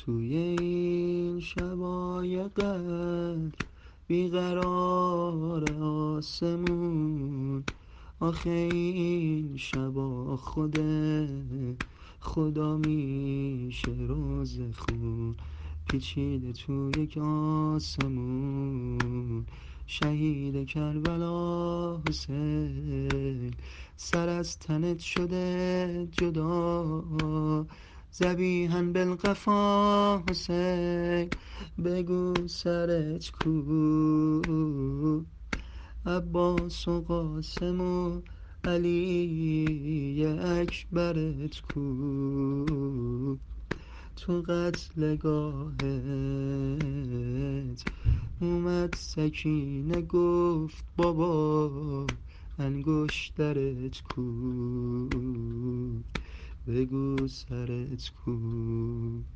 توی این شبای قدر بیقرار آسمون، آخه این شبا خدا میشه روز خون، پیچیده تو یک آسمون. شهید کربلا حسین، سر از تنت شده جدا، ذبیحاً بالقفا حسین، بگو سرت کو؟ عباس و قاسم و علی اکبرت کو؟ تو قتلگاهت اومد سکینه گفت بابا انگشترت کو؟ بگو سرت کو؟